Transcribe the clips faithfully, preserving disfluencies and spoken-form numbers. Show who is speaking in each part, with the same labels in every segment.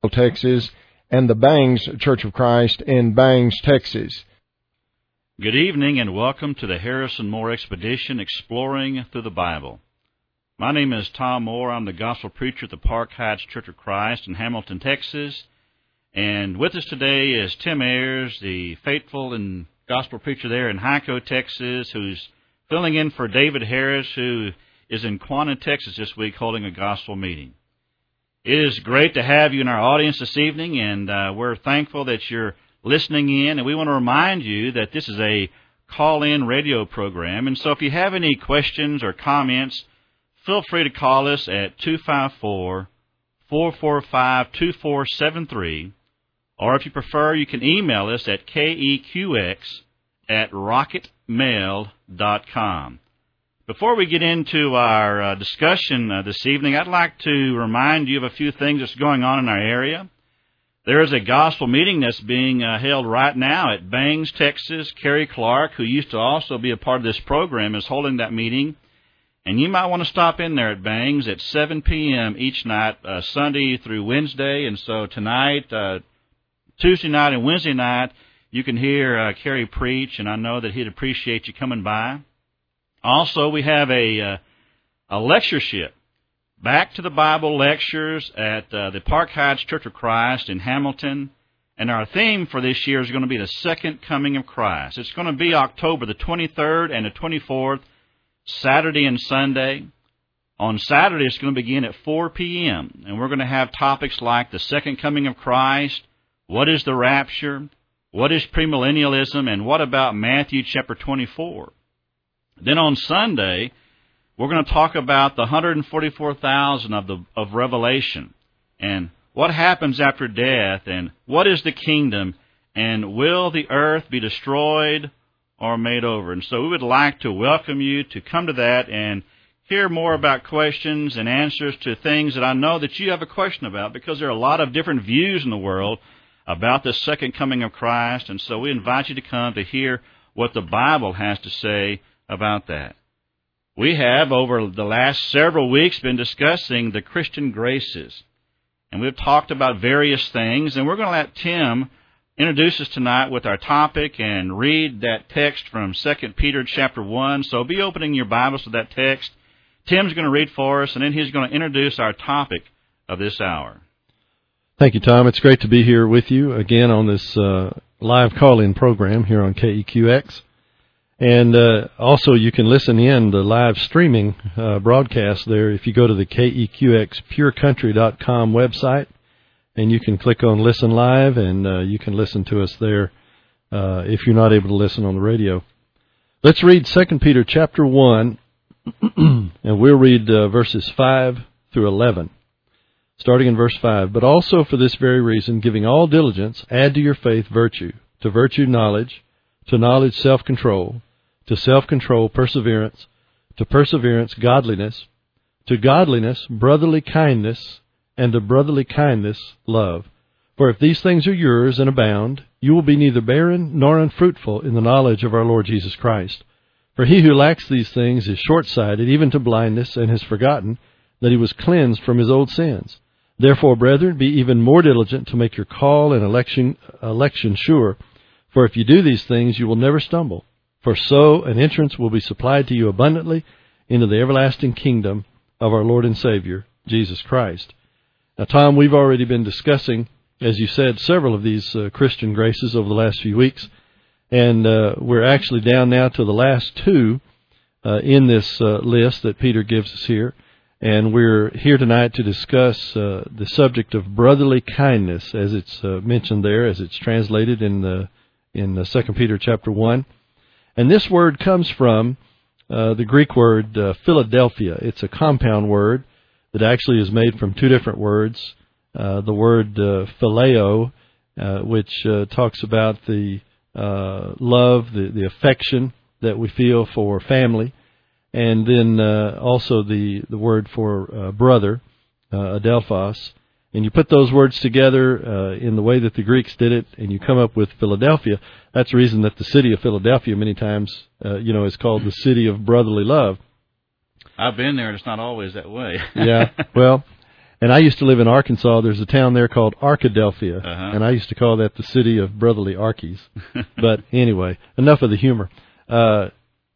Speaker 1: Texas, and the Bangs Church of Christ in Bangs, Texas.
Speaker 2: Good evening and welcome to the Harrison Moore Expedition, Exploring Through the Bible. My name is Tom Moore. I'm the gospel preacher at the Park Heights Church of Christ in Hamilton, Texas. And with us today is Tim Ayers, the faithful and gospel preacher there in Hico, Texas, who's filling in for David Harris, who is in Quanah, Texas this week holding a gospel meeting. It is great to have you in our audience this evening, and uh, we're thankful that you're listening in. And we want to remind you that this is a call-in radio program. And so if you have any questions or comments, feel free to call us at two five four, four four five, two four seven three. Or if you prefer, you can email us at K E Q X at rocket mail dot com. Before we get into our uh, discussion uh, this evening, I'd like to remind you of a few things that's going on in our area. There is a gospel meeting that's being uh, held right now at Bangs, Texas. Kerry Clark, who used to also be a part of this program, is holding that meeting. And you might want to stop in there at Bangs at seven p.m. each night, uh, Sunday through Wednesday. And so tonight, uh, Tuesday night and Wednesday night, you can hear uh, Kerry preach, and I know that he'd appreciate you coming by. Also, we have a uh, a lectureship, Back to the Bible lectures at uh, the Park Heights Church of Christ in Hamilton. And our theme for this year is going to be the Second Coming of Christ. It's going to be October the twenty-third and the twenty-fourth, Saturday and Sunday. On Saturday, it's going to begin at four p.m., and we're going to have topics like the Second Coming of Christ, what is the rapture, what is premillennialism, and what about Matthew chapter twenty-four. Then on Sunday, we're going to talk about the one hundred forty-four thousand of the of Revelation, and what happens after death, and what is the kingdom, and will the earth be destroyed or made over? And so we would like to welcome you to come to that and hear more about questions and answers to things that I know that you have a question about, because there are a lot of different views in the world about the second coming of Christ, and so we invite you to come to hear what the Bible has to say about that. We have, over the last several weeks, been discussing the Christian graces, and we've talked about various things, and we're going to let Tim introduce us tonight with our topic and read that text from Second Peter chapter one. So be opening your Bibles to that text. Tim's going to read for us, and then he's going to introduce our topic of this hour.
Speaker 3: Thank you, Tom. It's great to be here with you again on this uh, live call-in program here on K E Q X. And uh, also you can listen in the live streaming uh, broadcast there if you go to the K E Q X pure country dot com website, and you can click on Listen Live, and uh, you can listen to us there uh, if you're not able to listen on the radio. Let's read Second Peter chapter one, and we'll read uh, verses five through eleven. Starting in verse five, but also for this very reason, giving all diligence, add to your faith virtue, to virtue knowledge, to knowledge self-control, to self-control perseverance, to perseverance godliness, to godliness brotherly kindness, and to brotherly kindness love. For if these things are yours and abound, you will be neither barren nor unfruitful in the knowledge of our Lord Jesus Christ. For he who lacks these things is short-sighted, even to blindness, and has forgotten that he was cleansed from his old sins. Therefore, brethren, be even more diligent to make your call and election election sure. For if you do these things, you will never stumble. For so an entrance will be supplied to you abundantly into the everlasting kingdom of our Lord and Savior, Jesus Christ. Now, Tom, we've already been discussing, as you said, several of these uh, Christian graces over the last few weeks. And uh, we're actually down now to the last two uh, in this uh, list that Peter gives us here. And we're here tonight to discuss uh, the subject of brotherly kindness, as it's uh, mentioned there, as it's translated in the in the Second Peter chapter one. And this word comes from uh, the Greek word uh, Philadelphia. It's a compound word that actually is made from two different words. Uh, the word uh, phileo, uh, which uh, talks about the uh, love, the, the affection that we feel for family, and then uh, also the, the word for uh, brother, uh, adelphos. And you put those words together uh, in the way that the Greeks did it, and you come up with Philadelphia. That's the reason that the city of Philadelphia many times, uh, you know, is called the city of brotherly love.
Speaker 2: I've been there, and it's not always that way.
Speaker 3: Yeah, well, And I used to live in Arkansas. There's a town there called Arkadelphia,
Speaker 2: uh-huh.
Speaker 3: and I used to call that the city of brotherly Arkies. But anyway, enough of the humor. Uh,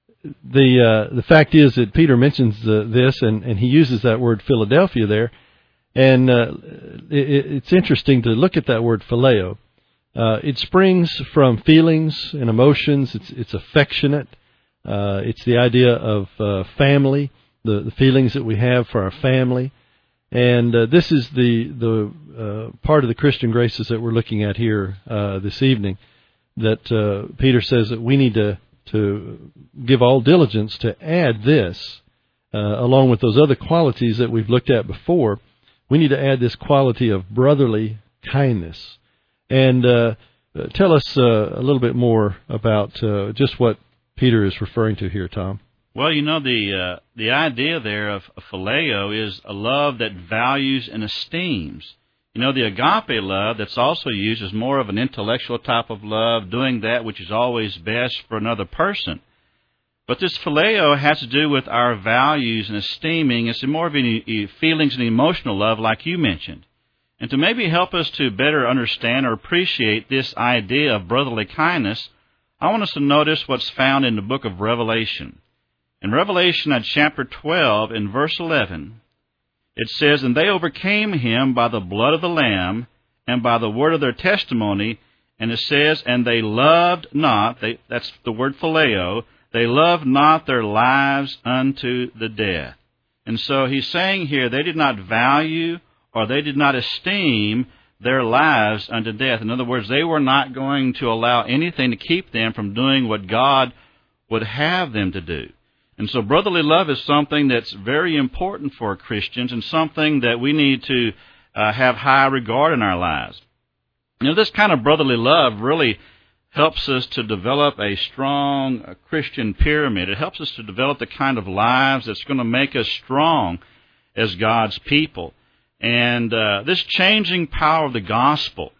Speaker 3: the uh, the fact is that Peter mentions uh, this, and, and he uses that word Philadelphia there. And uh, it, it's interesting to look at that word phileo. Uh, it springs from feelings and emotions. It's it's affectionate. Uh, it's the idea of uh, family, the, the feelings that we have for our family. And uh, this is the the uh, part of the Christian graces that we're looking at here uh, this evening, that uh, Peter says that we need to, to give all diligence to add this, uh, along with those other qualities that we've looked at before. We need to add this quality of brotherly kindness. And uh, tell us uh, a little bit more about uh, just what Peter is referring to here, Tom.
Speaker 2: Well, you know, the uh, the idea there of phileo is a love that values and esteems. You know, the agape love that's also used is more of an intellectual type of love, doing that which is always best for another person. But this phileo has to do with our values and esteeming. It's more of a feelings and emotional love, like you mentioned. And to maybe help us to better understand or appreciate this idea of brotherly kindness, I want us to notice what's found in the book of Revelation. In Revelation at chapter twelve, in verse eleven, it says, "And they overcame him by the blood of the Lamb and by the word of their testimony." And it says, "And they loved not," they, that's the word phileo, "they loved not their lives unto the death." And so he's saying here they did not value or they did not esteem their lives unto death. In other words, they were not going to allow anything to keep them from doing what God would have them to do. And so brotherly love is something that's very important for Christians and something that we need to uh, have high regard in our lives. You know, this kind of brotherly love really helps us to develop a strong uh, Christian pyramid. It helps us to develop the kind of lives that's going to make us strong as God's people. And uh, this changing power of the gospel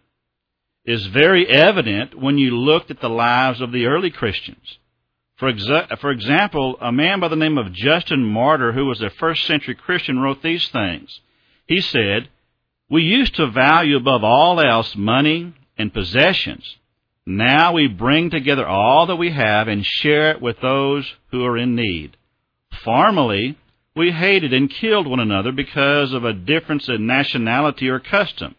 Speaker 2: is very evident when you looked at the lives of the early Christians. For, exa- for example, a man by the name of Justin Martyr, who was a first century Christian, wrote these things. He said, "We used to value above all else money and possessions. Now we bring together all that we have and share it with those who are in need. Formerly, we hated and killed one another because of a difference in nationality or custom.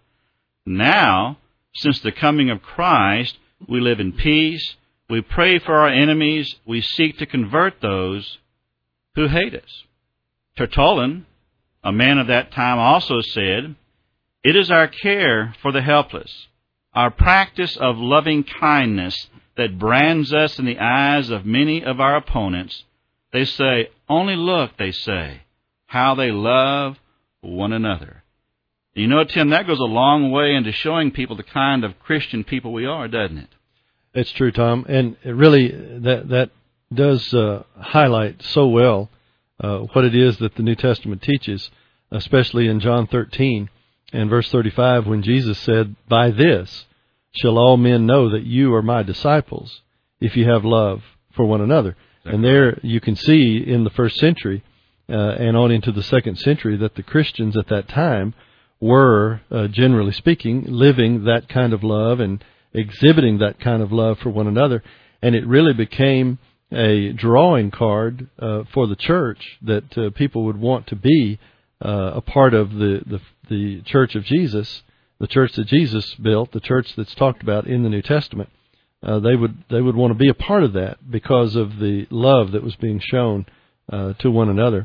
Speaker 2: Now, since the coming of Christ, we live in peace. We pray for our enemies. We seek to convert those who hate us." Tertullian, a man of that time, also said, "It is our care for the helpless, our practice of loving kindness that brands us in the eyes of many of our opponents. They say, 'Only look,' they say, 'how they love one another.'" You know, Tim, that goes a long way into showing people the kind of Christian people we are, doesn't it?
Speaker 3: It's true, Tom, and it really that that does uh, highlight so well uh, what it is that the New Testament teaches, especially in John thirteen and verse thirty-five, when Jesus said, "By this shall all men know that you are my disciples, if you have love for one another." Exactly. And there you can see in the first century uh, and on into the second century that the Christians at that time were, uh, generally speaking, living that kind of love and exhibiting that kind of love for one another, and it really became a drawing card uh, for the church that uh, people would want to be uh, a part of the, the the church of Jesus, the church that Jesus built, the church that's talked about in the New Testament. Uh, they would they would want to be a part of that because of the love that was being shown uh, to one another.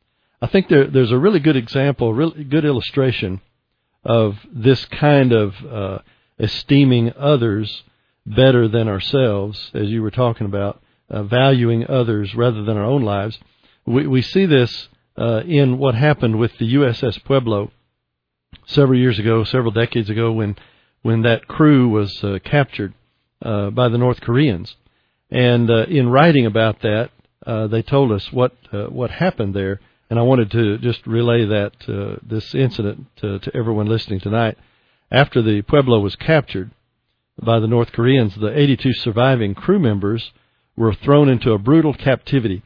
Speaker 3: I think there there's a really good example, a really good illustration of this kind of uh, esteeming others better than ourselves, as you were talking about, uh, valuing others rather than our own lives. We, we see this uh, in what happened with the U S S Pueblo several years ago, several decades ago, when when that crew was uh, captured uh, by the North Koreans. And uh, in writing about that, uh, they told us what uh, what happened there. And I wanted to just relay that uh, this incident to, to everyone listening tonight. After the Pueblo was captured by the North Koreans, the eighty-two surviving crew members were thrown into a brutal captivity.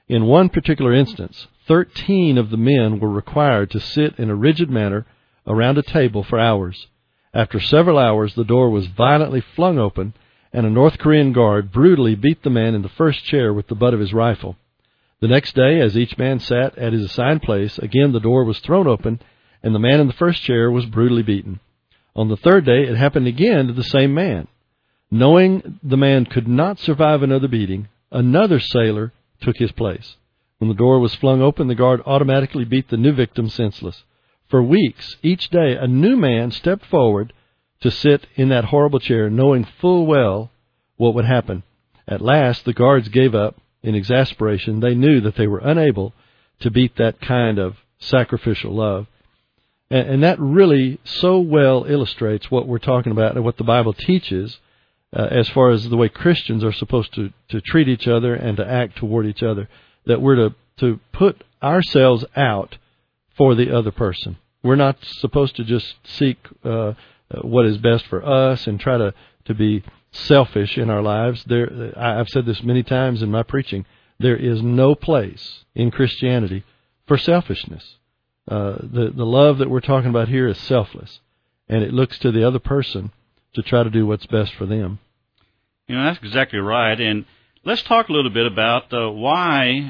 Speaker 3: In one particular instance, thirteen of the men were required to sit in a rigid manner around a table for hours. After several hours, the door was violently flung open, and a North Korean guard brutally beat the man in the first chair with the butt of his rifle. The next day, as each man sat at his assigned place, again the door was thrown open, and the man in the first chair was brutally beaten. On the third day, it happened again to the same man. Knowing the man could not survive another beating, another sailor took his place. When the door was flung open, the guard automatically beat the new victim senseless. For weeks, each day, a new man stepped forward to sit in that horrible chair, knowing full well what would happen. At last, the guards gave up. In exasperation, they knew that they were unable to beat that kind of sacrificial love. And, and that really so well illustrates what we're talking about and what the Bible teaches uh, as far as the way Christians are supposed to, to treat each other and to act toward each other, that we're to, to put ourselves out for the other person. We're not supposed to just seek uh, what is best for us and try to, to be selfish in our lives. There, I've said this many times in my preaching. There is no place in Christianity for selfishness. Uh, the the love that we're talking about here is selfless, and it looks to the other person to try to do what's best for them.
Speaker 2: You know, that's exactly right. And let's talk a little bit about uh, why,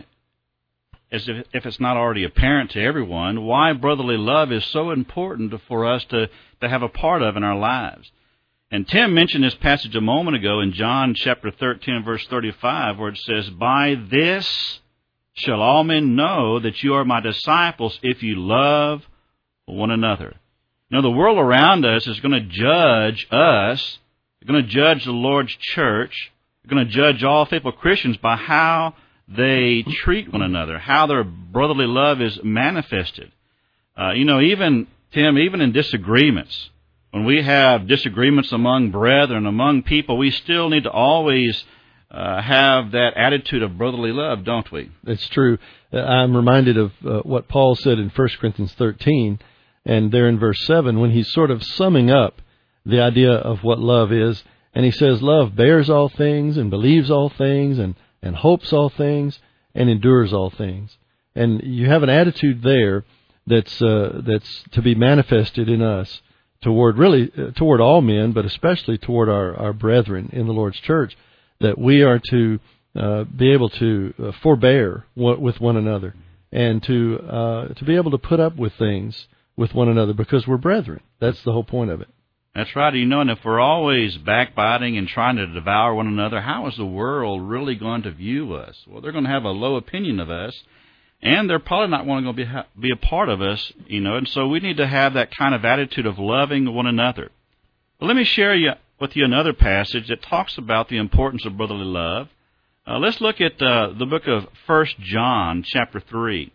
Speaker 2: as if, if it's not already apparent to everyone, why brotherly love is so important for us to, to have a part of in our lives. And Tim mentioned this passage a moment ago in John chapter thirteen, verse thirty-five, where it says, "By this shall all men know that you are my disciples if you love one another." You know, the world around us is going to judge us. They're going to judge the Lord's church. They're going to judge all faithful Christians by how they treat one another, how their brotherly love is manifested. Uh, you know, even, Tim, even in disagreements, when we have disagreements among brethren, among people, we still need to always uh, have that attitude of brotherly love, don't we?
Speaker 3: It's true. I'm reminded of uh, what Paul said in First Corinthians thirteen, and there in verse seven, when he's sort of summing up the idea of what love is, and he says, "Love bears all things, and believes all things, and, and hopes all things, and endures all things." And you have an attitude there that's uh, that's to be manifested in us toward really uh, toward all men, but especially toward our, our brethren in the Lord's church, that we are to uh, be able to uh, forbear w- with one another, and to uh, to be able to put up with things with one another because we're brethren. That's the whole point of it.
Speaker 2: That's right. You know, and if we're always backbiting and trying to devour one another, how is the world really going to view us? Well, they're going to have a low opinion of us, and they're probably not going to be be a part of us, you know. And so we need to have that kind of attitude of loving one another. But let me share you, with you another passage that talks about the importance of brotherly love. Uh, let's look at uh, the book of First John, chapter three.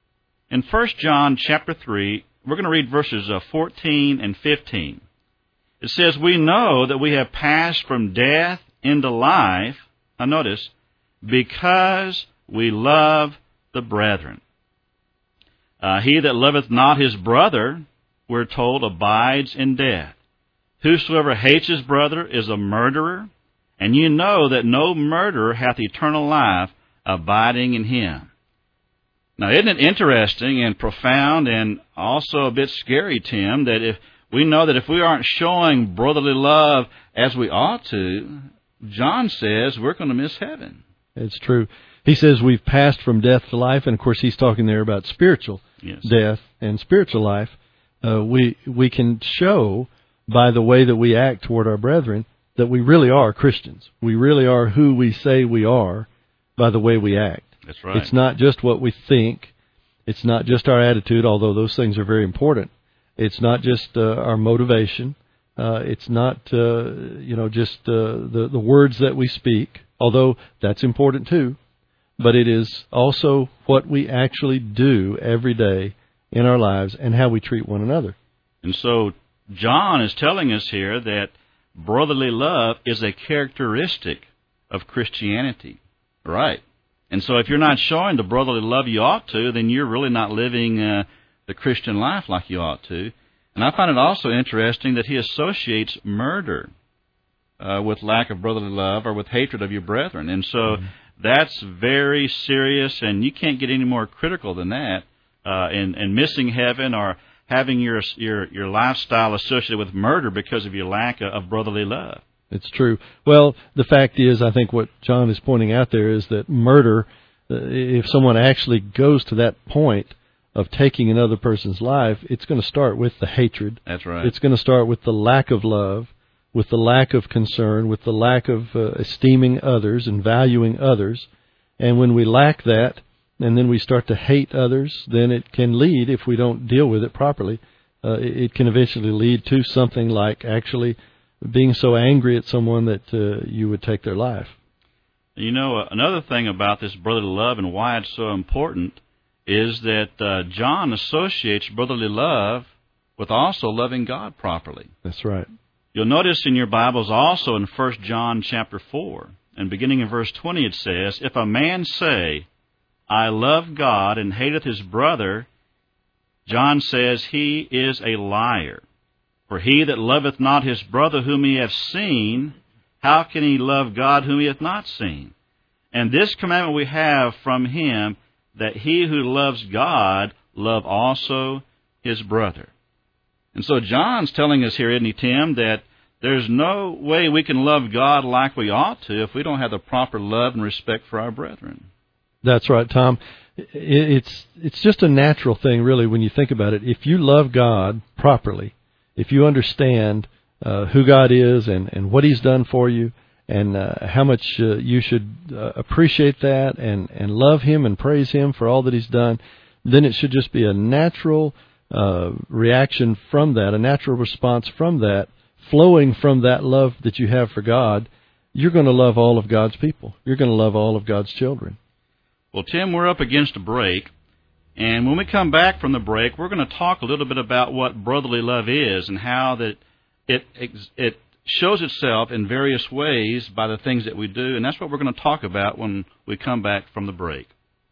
Speaker 2: In First John, chapter three, we're going to read verses uh, fourteen and fifteen. It says, "We know that we have passed from death into life," now notice, "because we love the brethren. Uh, he that loveth not his brother," we're told, "abides in death. Whosoever hates his brother is a murderer, and you know that no murderer hath eternal life abiding in him." Now, isn't it interesting and profound and also a bit scary, Tim, that if we know that if we aren't showing brotherly love as we ought to, John says we're going to miss heaven.
Speaker 3: It's true. He says we've passed from death to life, and of course he's talking there about spiritual
Speaker 2: yes.
Speaker 3: death and spiritual life. Uh, we we can show by the way that we act toward our brethren that we really are Christians. We really are who we say we are by the way we act.
Speaker 2: That's right.
Speaker 3: It's not just what we think. It's not just our attitude, although those things are very important. It's not just uh, our motivation. Uh, it's not, uh, you know, just uh, the, the words that we speak, although that's important too. But it is also what we actually do every day in our lives and how we treat one another.
Speaker 2: And so John is telling us here that brotherly love is a characteristic of Christianity. Right. And so if you're not showing the brotherly love you ought to, then you're really not living uh, the Christian life like you ought to. And I find it also interesting that he associates murder uh, with lack of brotherly love or with hatred of your brethren. And so mm-hmm. that's very serious, and you can't get any more critical than that. Uh, and, and missing heaven or having your your your lifestyle associated with murder because of your lack of, of brotherly love.
Speaker 3: It's true. Well, the fact is, I think what John is pointing out there is that murder, uh, if someone actually goes to that point of taking another person's life, it's going to start with the hatred.
Speaker 2: That's right.
Speaker 3: It's going to start with the lack of love, with the lack of concern, with the lack of uh, esteeming others and valuing others. And when we lack that, and then we start to hate others, then it can lead, if we don't deal with it properly, uh, it can eventually lead to something like actually being so angry at someone that uh, you would take their life.
Speaker 2: You know, another thing about this brotherly love and why it's so important is that uh, John associates brotherly love with also loving God properly.
Speaker 3: That's right.
Speaker 2: You'll notice in your Bibles also in First John chapter four, and beginning in verse twenty it says, "If a man say, I love God, and hateth his brother," John says, "he is a liar. For he that loveth not his brother whom he hath seen, how can he love God whom he hath not seen? And this commandment we have from him, that he who loves God love also his brother." And so John's telling us here, isn't he, Tim, that there's no way we can love God like we ought to if we don't have the proper love and respect for our brethren.
Speaker 3: That's right, Tom. It's it's just a natural thing, really, when you think about it. If you love God properly, if you understand uh, who God is and, and what He's done for you, and uh, how much uh, you should uh, appreciate that and, and love Him and praise Him for all that He's done, then it should just be a natural uh, reaction from that, a natural response from that, flowing from that love that you have for God. You're going to love all of God's people. You're going to love all of God's children.
Speaker 2: Well, Tim, we're up against a break, and when we come back from the break, we're going to talk a little bit about what brotherly love is and how that it it shows itself in various ways by the things that we do, and that's what we're going to talk about when we come back from the break.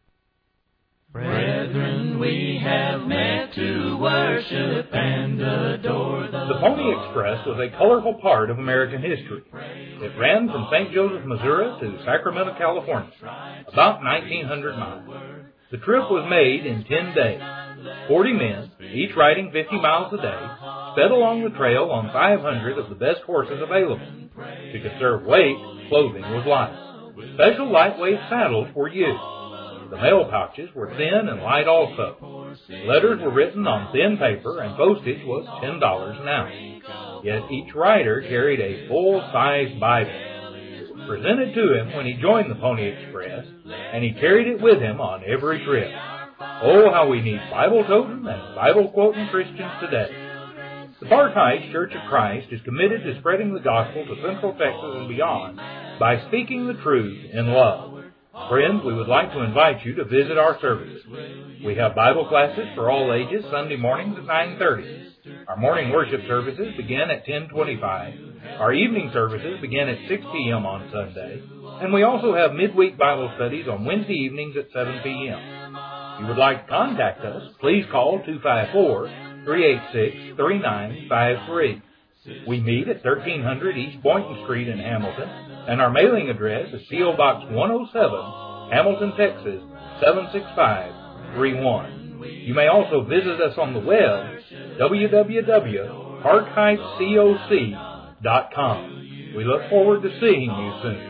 Speaker 4: Brethren, we have met to worship and adore the
Speaker 5: The Pony Express was a colorful part of American history. It ran from Saint Joseph, Missouri to Sacramento, California, about nineteen hundred miles. The trip was made in ten days. Forty men, each riding fifty miles a day, sped along the trail on five hundred of the best horses available. To conserve weight, clothing was light. Special lightweight saddles were used. The mail pouches were thin and light also. Letters were written on thin paper, and postage was ten dollars an ounce. Yet each rider carried a full-size Bible. It was presented to him when he joined the Pony Express, and he carried it with him on every trip. Oh, how we need Bible-toting and Bible-quoting Christians today. The Park Heights Church of Christ is committed to spreading the gospel to Central Texas and beyond by speaking the truth in love. Friends, we would like to invite you to visit our services. We have Bible classes for all ages Sunday mornings at nine thirty. Our morning worship services begin at ten twenty-five. Our evening services begin at six p.m. on Sunday. And we also have midweek Bible studies on Wednesday evenings at seven p.m. If you would like to contact us, please call two five four, three eight six, three nine five three. We meet at thirteen hundred East Boynton Street in Hamilton, and our mailing address is P O. Box one oh seven, Hamilton, Texas, seven six five three one. You may also visit us on the web, w w w dot park heights coc dot com. We look forward to seeing you soon.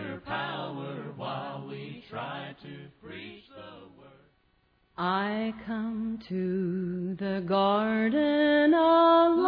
Speaker 6: I come to the garden alone.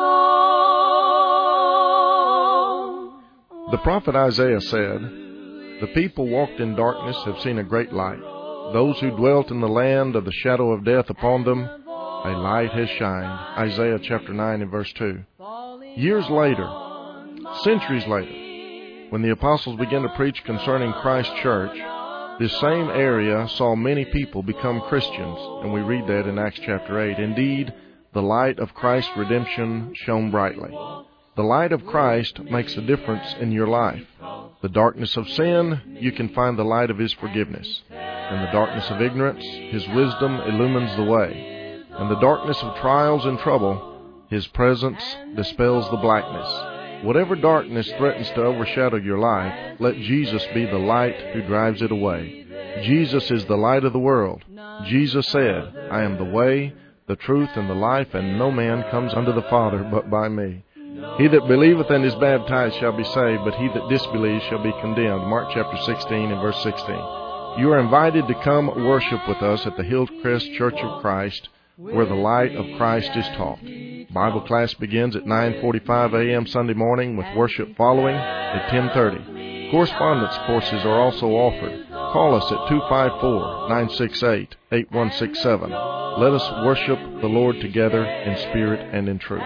Speaker 1: The prophet Isaiah said, "The people walked in darkness have seen a great light. Those who dwelt in the land of the shadow of death, upon them a light has shined." Isaiah chapter nine and verse two. Years later, centuries later, when the apostles began to preach concerning Christ's church, this same area saw many people become Christians, and we read that in Acts chapter eight. Indeed, the light of Christ's redemption shone brightly. The light of Christ makes a difference in your life. The darkness of sin, you can find the light of His forgiveness. In the darkness of ignorance, His wisdom illumines the way. In the darkness of trials and trouble, His presence dispels the blackness. Whatever darkness threatens to overshadow your life, let Jesus be the light who drives it away. Jesus is the light of the world. Jesus said, I am the way, the truth, and the life, and no man comes unto the Father but by me. He that believeth and is baptized shall be saved, but he that disbelieves shall be condemned. Mark chapter sixteen and verse sixteen. You are invited to come worship with us at the Hillcrest Church of Christ, where the light of Christ is taught. Bible class begins at nine forty-five a.m. Sunday morning, with worship following at ten thirty. Correspondence courses are also offered. Call us at two five four, nine six eight, eight one six seven. Let us worship the Lord together in spirit and in truth.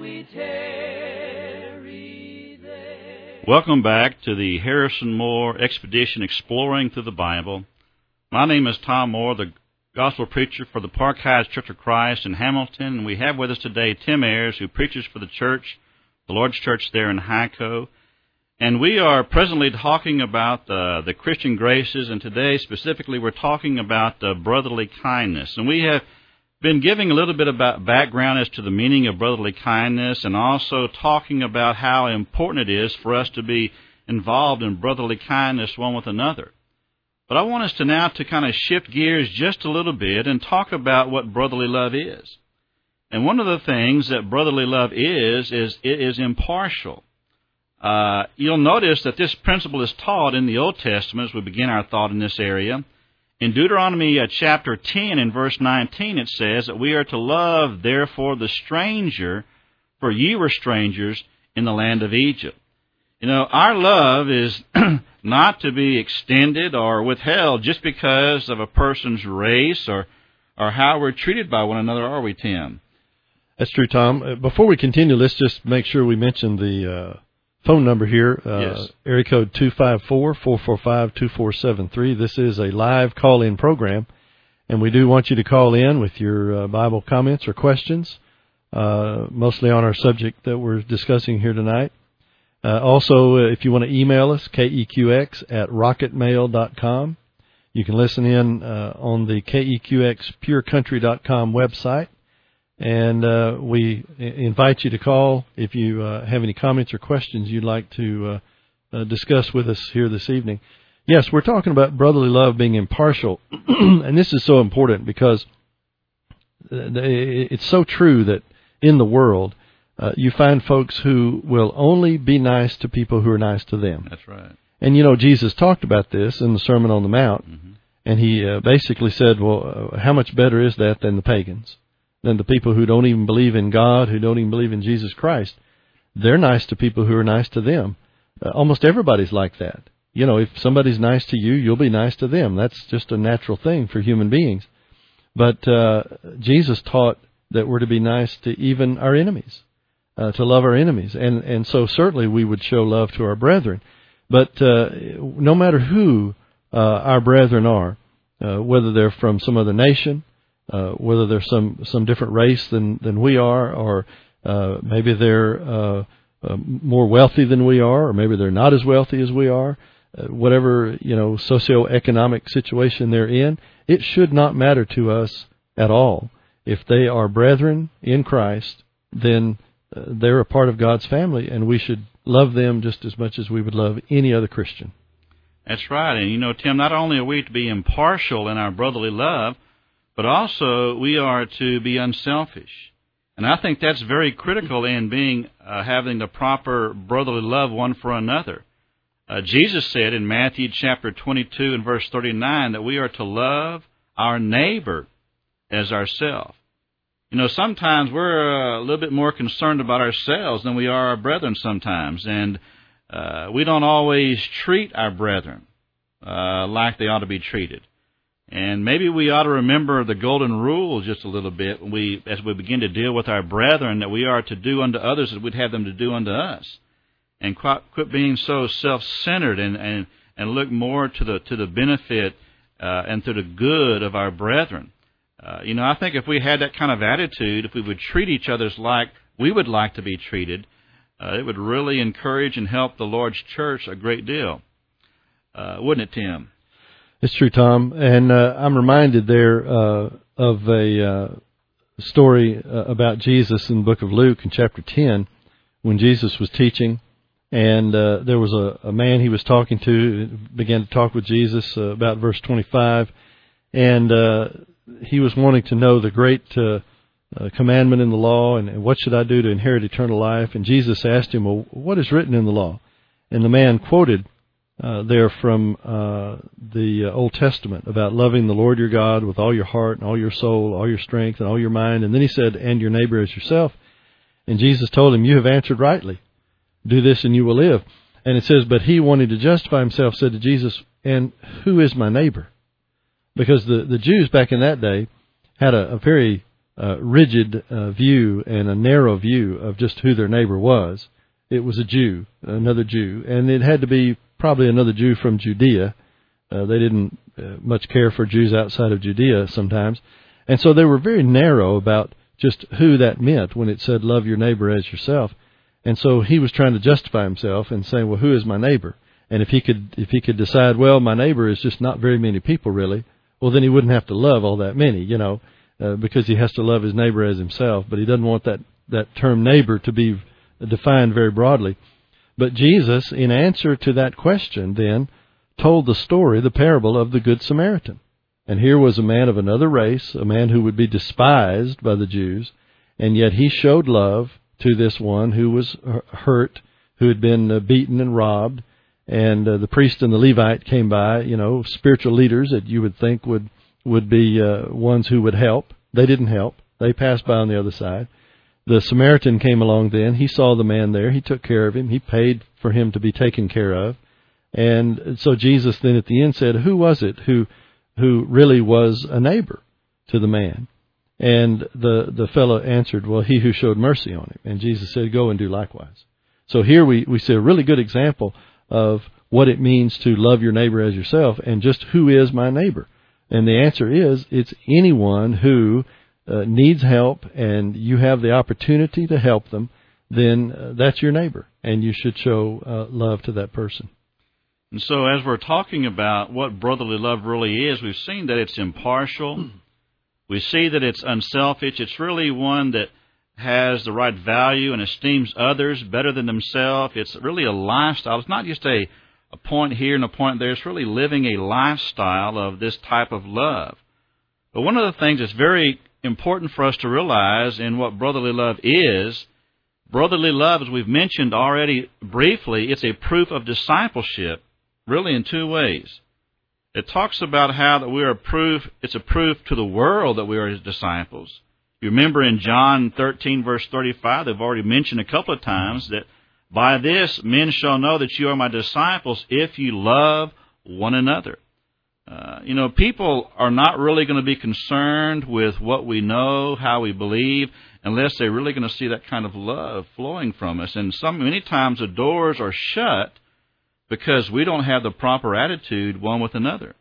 Speaker 2: Welcome back to the Harrison Moore Expedition Exploring Through the Bible. My name is Tom Moore, the gospel preacher for the Park Heights Church of Christ in Hamilton. And we have with us today Tim Ayers, who preaches for the church, the Lord's Church there in Hico. And we are presently talking about uh, the Christian graces, and today specifically we're talking about uh, brotherly kindness. And we have been giving a little bit about background as to the meaning of brotherly kindness, and also talking about how important it is for us to be involved in brotherly kindness one with another. But I want us to now to kind of shift gears just a little bit and talk about what brotherly love is. And one of the things that brotherly love is, is it is impartial. Uh, you'll notice that this principle is taught in the Old Testament as we begin our thought in this area. In Deuteronomy uh, chapter ten and verse nineteen, it says that we are to love, therefore, the stranger, for ye were strangers in the land of Egypt. You know, our love is not to be extended or withheld just because of a person's race or, or how we're treated by one another, are we, Tim?
Speaker 3: That's true, Tom. Before we continue, let's just make sure we mention the uh, phone number here, uh,
Speaker 2: yes.
Speaker 3: area code two five four, four four five, two four seven three. This is a live call-in program, and we do want you to call in with your uh, Bible comments or questions, uh, mostly on our subject that we're discussing here tonight. Uh, also, uh, if you want to email us, K E Q X at rocket mail dot com. You can listen in uh, on the K E Q X pure country dot com website. And uh, we invite you to call if you uh, have any comments or questions you'd like to uh, uh, discuss with us here this evening. Yes, we're talking about brotherly love being impartial, and this is so important because it's so true that in the world uh, you find folks who will only be nice to people who are nice to them.
Speaker 2: That's right.
Speaker 3: And, you know, Jesus talked about this in the Sermon on the Mount,
Speaker 2: Mm-hmm.
Speaker 3: and he uh, basically said, well, uh, how much better is that than the pagans? Than the people who don't even believe in God, who don't even believe in Jesus Christ. They're nice to people who are nice to them. Uh, almost everybody's like that. You know, if somebody's nice to you, you'll be nice to them. That's just a natural thing for human beings. But uh, Jesus taught that we're to be nice to even our enemies, uh, to love our enemies. And, and so certainly we would show love to our brethren. But uh, no matter who uh, our brethren are, uh, whether they're from some other nation, Uh, whether they're some, some different race than, than we are, or uh, maybe they're uh, uh, more wealthy than we are, or maybe they're not as wealthy as we are, uh, whatever, you know, socioeconomic situation they're in, it should not matter to us at all. If they are brethren in Christ, then uh, they're a part of God's family, and we should love them just as much as we would love any other Christian.
Speaker 2: That's right. And, you know, Tim, not only are we to be impartial in our brotherly love, but also we are to be unselfish. And I think that's very critical in being uh, having the proper brotherly love one for another. Uh, Jesus said in Matthew chapter twenty-two and verse thirty-nine that we are to love our neighbor as ourselves. You know, sometimes we're a little bit more concerned about ourselves than we are our brethren sometimes. And uh, we don't always treat our brethren uh, like they ought to be treated. And maybe we ought to remember the golden rule just a little bit when we, as we begin to deal with our brethren, that we are to do unto others as we'd have them to do unto us, and quit, quit being so self-centered and, and, and look more to the to the benefit uh, and to the good of our brethren. Uh, you know, I think if we had that kind of attitude, if we would treat each other like we would like to be treated, uh, it would really encourage and help the Lord's church a great deal, uh, wouldn't it, Tim?
Speaker 3: It's true, Tom, and uh, I'm reminded there uh, of a uh, story uh, about Jesus in the book of Luke in chapter ten, when Jesus was teaching, and uh, there was a, a man he was talking to, began to talk with Jesus uh, about verse twenty-five, and uh, he was wanting to know the great uh, uh, commandment in the law, and, and what should I do to inherit eternal life? And Jesus asked him, well, what is written in the law? And the man quoted uh, there from uh, the uh, Old Testament about loving the Lord your God with all your heart and all your soul, all your strength and all your mind. And then he said, and your neighbor as yourself. And Jesus told him, you have answered rightly. Do this and you will live. And it says, but he, wanting to justify himself, said to Jesus, and who is my neighbor? Because the, the Jews back in that day had a, a very uh, rigid uh, view and a narrow view of just who their neighbor was. It was a Jew, another Jew, and it had to be probably another Jew from Judea. Uh, they didn't uh, much care for Jews outside of Judea sometimes. And so they were very narrow about just who that meant when it said, love your neighbor as yourself. And so he was trying to justify himself and saying, well, who is my neighbor? And if he could if he could decide, well, my neighbor is just not very many people really, well, then he wouldn't have to love all that many, you know, uh, because he has to love his neighbor as himself. But he doesn't want that, that term neighbor to be defined very broadly. But Jesus, in answer to that question, then, told the story, the parable of the Good Samaritan. And here was a man of another race, a man who would be despised by the Jews, and yet he showed love to this one who was hurt, who had been uh, beaten and robbed, and uh, the priest and the Levite came by, you know, spiritual leaders that you would think would, would be uh, ones who would help. They didn't help. They passed by on the other side. The Samaritan came along then. He saw the man there. He took care of him. He paid for him to be taken care of. And so Jesus then at the end said, who was it who who really was a neighbor to the man? And the, the fellow answered, well, he who showed mercy on him. And Jesus said, go and do likewise. So here we, we see a really good example of what it means to love your neighbor as yourself and just who is my neighbor. And the answer is, it's anyone who uh, needs help and you have the opportunity to help them, then uh, that's your neighbor, and you should show uh, love to that person.
Speaker 2: And so as we're talking about what brotherly love really is, we've seen that it's impartial. We see that it's unselfish. It's really one that has the right value and esteems others better than themselves. It's really a lifestyle. It's not just a, a point here and a point there. It's really living a lifestyle of this type of love. But one of the things that's very important for us to realize in what brotherly love is, brotherly love, as we've mentioned already briefly, it's a proof of discipleship, really in two ways. It talks about how that we are a proof, it's a proof to the world that we are His disciples. You remember in John thirteen, verse thirty-five, they've already mentioned a couple of times that by this men shall know that you are my disciples if you love one another. Uh, you know, people are not really going to be concerned with what we know, how we believe, unless they're really going to see that kind of love flowing from us. And some many times the doors are shut because we don't have the proper attitude one with another.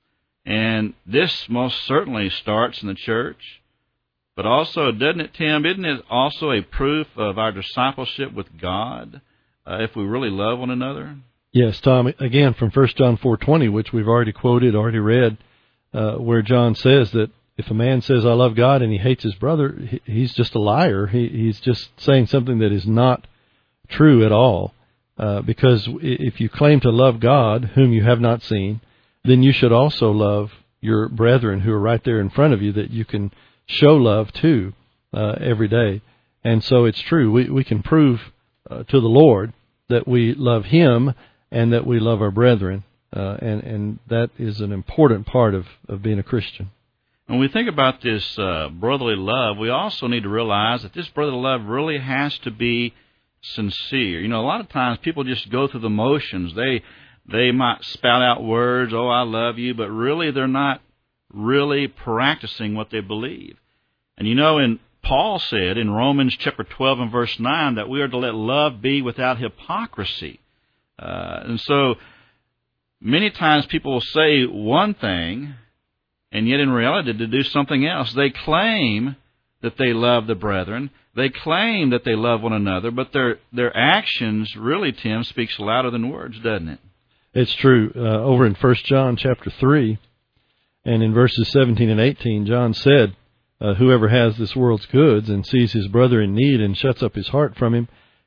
Speaker 2: And this most certainly starts in the church. But also, doesn't it, Tim, isn't it also a proof of our discipleship with God uh, if we really love one another?
Speaker 3: Yes, Tom, again, from First John four twenty, which we've already quoted, already read, uh, where John says that if a man says, I love God, and he hates his brother, he, he's just a liar. He, he's just saying something that is not true at all. Uh, because if you claim to love God, whom you have not seen, then you should also love your brethren who are right there in front of you that you can show love to uh, every day. And so it's true. We, we can prove uh, to the Lord that we love Him and that we love our brethren, uh, and, and that is an important part of, of being a Christian.
Speaker 2: When we think about this uh, brotherly love, we also need to realize that this brotherly love really has to be sincere. You know, a lot of times people just go through the motions. They they might spout out words, oh, I love you, but really they're not really practicing what they believe. And you know, in Paul said in Romans chapter twelve and verse nine that we are to let love be without hypocrisy. Uh, and so many times people will say one thing, and yet in reality to do something else. They claim that they love the brethren. They claim that they love one another, but their their actions really, Tim, speaks louder than words, doesn't it?
Speaker 3: It's true. Uh, over in First John chapter three, and in verses seventeen and eighteen, John said, uh, whoever has this world's goods and sees his brother in need and shuts up his heart from him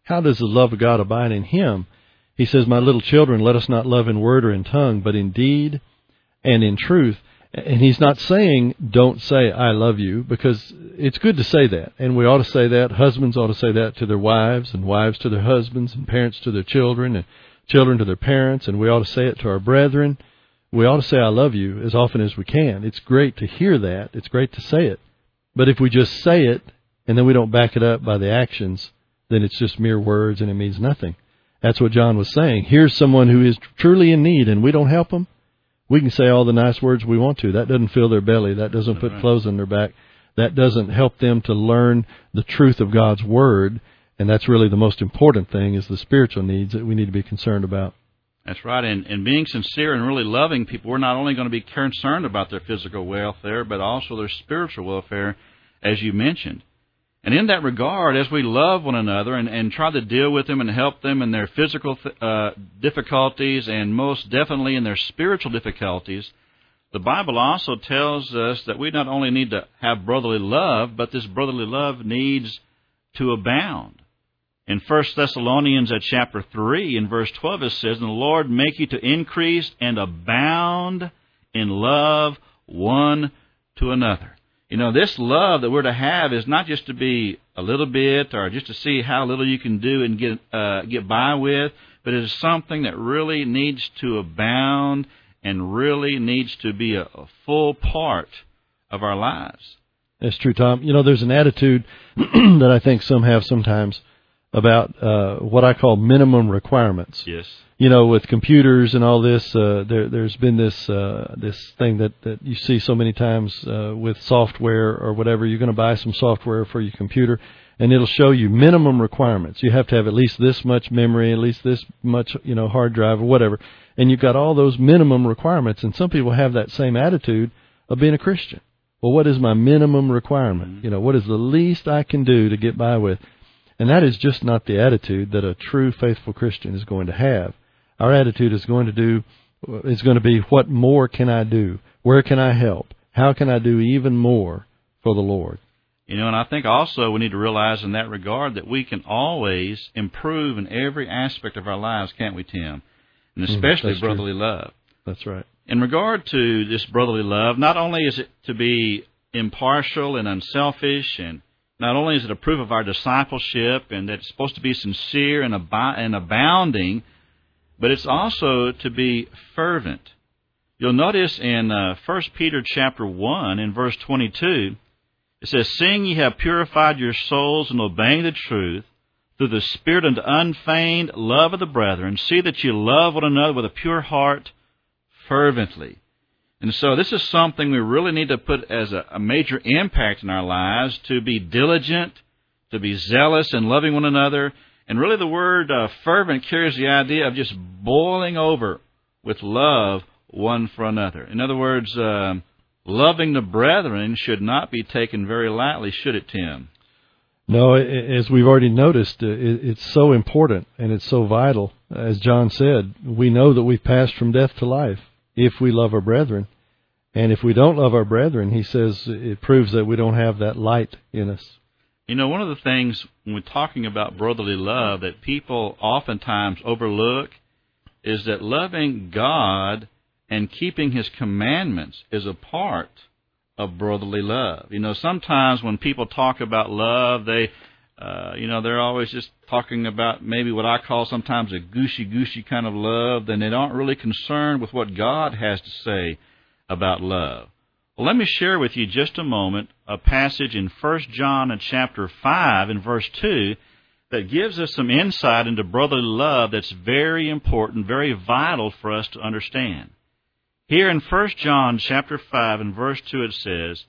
Speaker 3: How does the love of God abide in him? He says, my little children, let us not love in word or in tongue, but in deed and in truth. And he's not saying, don't say, I love you, because it's good to say that. And we ought to say that. Husbands ought to say that to their wives, and wives to their husbands, and parents to their children, and children to their parents. And we ought to say it to our brethren. We ought to say, I love you, as often as we can. It's great to hear that. It's great to say it. But if we just say it, and then we don't back it up by the actions, then it's just mere words, and it means nothing. That's what John was saying. Here's someone who is truly in need, and we don't help them. We can say all the nice words we want to. That doesn't fill their belly. That doesn't put clothes on their back. That doesn't help them to learn the truth of God's Word. And that's really the most important thing, is the spiritual needs that we need to be concerned about.
Speaker 2: That's right. And, and being sincere and really loving people, we're not only going to be concerned about their physical welfare, but also their spiritual welfare, as you mentioned. And in that regard, as we love one another and, and try to deal with them and help them in their physical uh, difficulties, and most definitely in their spiritual difficulties, the Bible also tells us that we not only need to have brotherly love, but this brotherly love needs to abound. In First Thessalonians at chapter three, in verse twelve, it says, and the Lord make you to increase and abound in love one to another. You know, this love that we're to have is not just to be a little bit or just to see how little you can do and get uh, get by with, but it is something that really needs to abound and really needs to be a, a full part of our lives.
Speaker 3: That's true, Tom. You know, there's an attitude that I think some have sometimes about uh, what I call minimum requirements.
Speaker 2: Yes.
Speaker 3: You know, with computers and all this, uh, there, there's been this uh, this thing that, that you see so many times uh, with software or whatever. You're going to buy some software for your computer, and it'll show you minimum requirements. You have to have at least this much memory, at least this much, you know, hard drive or whatever. And you've got all those minimum requirements, and some people have that same attitude of being a Christian. Well, what is my minimum requirement? You know, what is the least I can do to get by with? And that is just not the attitude that a true faithful Christian is going to have. Our attitude is going to do is going to be, what more can I do? Where can I help? How can I do even more for the Lord?
Speaker 2: You know, and I think also we need to realize in that regard that we can always improve in every aspect of our lives, can't we, Tim? And especially
Speaker 3: mm,
Speaker 2: brotherly
Speaker 3: true.
Speaker 2: love.
Speaker 3: That's right.
Speaker 2: In regard to this brotherly love, not only is it to be impartial and unselfish, and not only is it a proof of our discipleship and that it's supposed to be sincere and, ab- and abounding, but it's also to be fervent. You'll notice in uh, First Peter chapter one, in verse twenty-two, it says, seeing ye have purified your souls in obeying the truth, through the Spirit unto unfeigned love of the brethren, see that you love one another with a pure heart fervently. And so this is something we really need to put as a, a major impact in our lives, to be diligent, to be zealous in loving one another. And really the word uh, fervent carries the idea of just boiling over with love one for another. In other words, uh, loving the brethren should not be taken very lightly, should it, Tim?
Speaker 3: No, as we've already noticed, it's so important and it's so vital. As John said, we know that we've passed from death to life if we love our brethren. And if we don't love our brethren, he says it proves that we don't have that light in us.
Speaker 2: You know, one of the things when we're talking about brotherly love that people oftentimes overlook is that loving God and keeping His commandments is a part of brotherly love. You know, sometimes when people talk about love, they, uh, you know, they're always just talking about maybe what I call sometimes a goosey-goosey kind of love, then they aren't really concerned with what God has to say about love. Well, let me share with you just a moment a passage in First John in chapter five in verse two that gives us some insight into brotherly love that's very important, very vital for us to understand. Here in First John chapter five in verse two it says,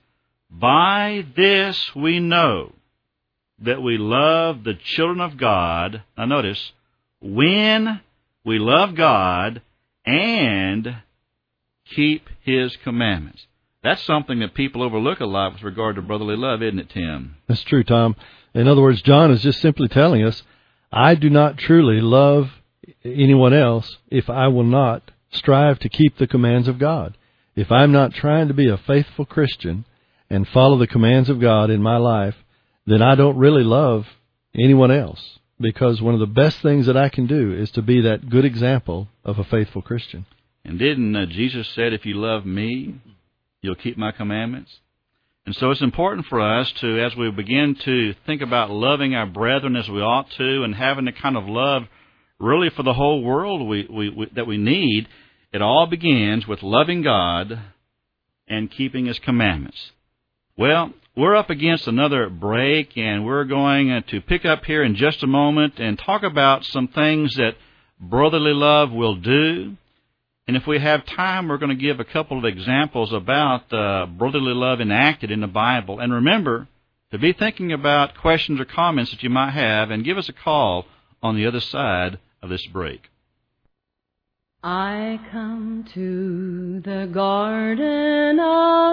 Speaker 2: by this we know that we love the children of God. Now notice, when we love God and keep His commandments. That's something that people overlook a lot with regard to brotherly love, isn't it, Tim?
Speaker 3: That's true, Tom. In other words, John is just simply telling us, I do not truly love anyone else if I will not strive to keep the commands of God. If I'm not trying to be a faithful Christian and follow the commands of God in my life, then I don't really love anyone else. because one of the best things that I can do is to be that good example of a faithful Christian.
Speaker 2: And didn't uh, Jesus said, if you love me, you'll keep my commandments? And so it's important for us to, as we begin to think about loving our brethren as we ought to, and having the kind of love really for the whole world we, we, we, that we need, it all begins with loving God and keeping His commandments. Well, we're up against another break, and we're going to pick up here in just a moment and talk about some things that brotherly love will do. And if we have time, we're going to give a couple of examples about uh, brotherly love enacted in the Bible. And remember to be thinking about questions or comments that you might have, and give us a call on the other side of this break.
Speaker 6: I come to the garden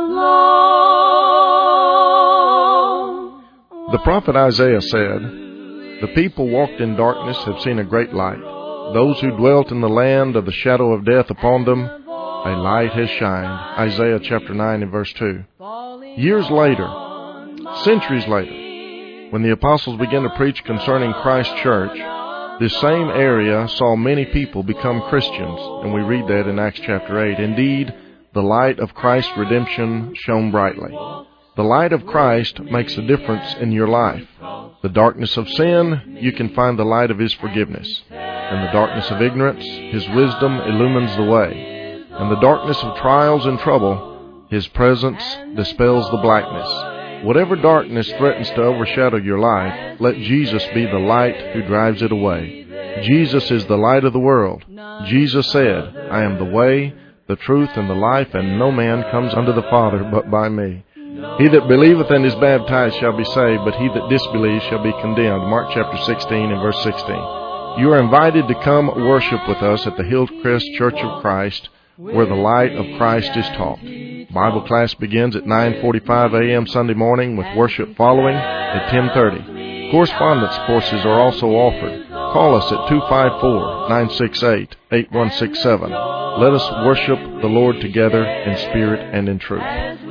Speaker 6: alone.
Speaker 1: The prophet Isaiah said, "The people walked in darkness have seen a great light. Those who dwelt in the land of the shadow of death, upon them a light has shined." Isaiah chapter nine and verse two. Years later, centuries later, when the apostles began to preach concerning Christ's church, this same area saw many people become Christians, and we read that in Acts chapter eight. Indeed, the light of Christ's redemption shone brightly. The light of Christ makes a difference in your life. The darkness of sin, you can find the light of His forgiveness. In the darkness of ignorance, His wisdom illumines the way. In the darkness of trials and trouble, His presence dispels the blackness. Whatever darkness threatens to overshadow your life, let Jesus be the light who drives it away. Jesus is the light of the world. Jesus said, "I am the way, the truth, and the life, and no man comes unto the Father but by me. He that believeth and is baptized shall be saved, but he that disbelieves shall be condemned." Mark chapter sixteen and verse sixteen. You are invited to come worship with us at the Hillcrest Church of Christ, where the light of Christ is taught. Bible class begins at nine forty-five a.m. Sunday morning, with worship following at ten thirty. Correspondence courses are also offered. Call us at two five four, nine six eight, eight one six seven. Let us worship the Lord together in spirit and in truth.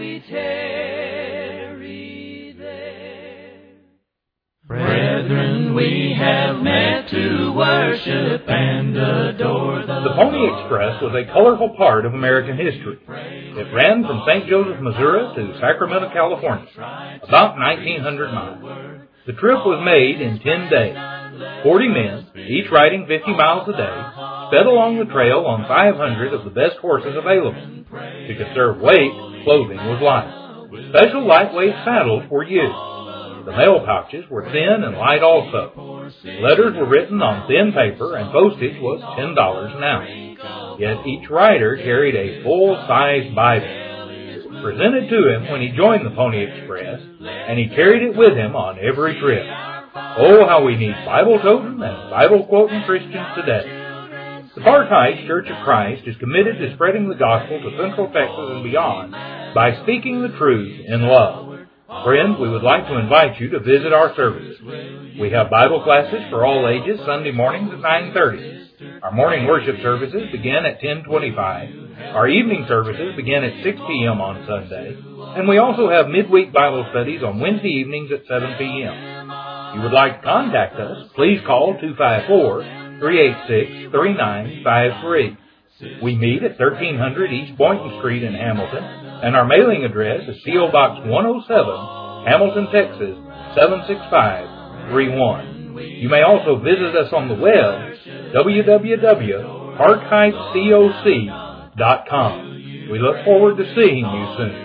Speaker 4: Brethren, we have met to worship and adore the
Speaker 5: The Pony Express was a colorful part of American history. It ran from Saint Joseph, Missouri to Sacramento, California, about nineteen hundred miles. The trip was made in ten days. Forty men, each riding fifty miles a day, sped along the trail on five hundred of the best horses available. To conserve weight, clothing was light. Special lightweight saddles were used. The mail pouches were thin and light also. Letters were written on thin paper, and postage was ten dollars an ounce. Yet each rider carried a full-size Bible. It was presented to him when he joined the Pony Express, and he carried it with him on every trip. Oh, how we need Bible-toting and Bible-quoting Christians today. The Park Heights Church of Christ is committed to spreading the gospel to Central Texas and beyond by speaking the truth in love. Friends, we would like to invite you to visit our services. We have Bible classes for all ages Sunday mornings at nine thirty. Our morning worship services begin at ten twenty-five. Our evening services begin at six p.m. on Sunday. And we also have midweek Bible studies on Wednesday evenings at seven p.m. If you would like to contact us, please call two five four, three eight six, three nine five three. We meet at thirteen hundred East Boynton Street in Hamilton, and our mailing address is P O. Box one oh seven, Hamilton, Texas, seven six five three one. You may also visit us on the web, w w w dot park heights coc dot com. We look forward to seeing you soon.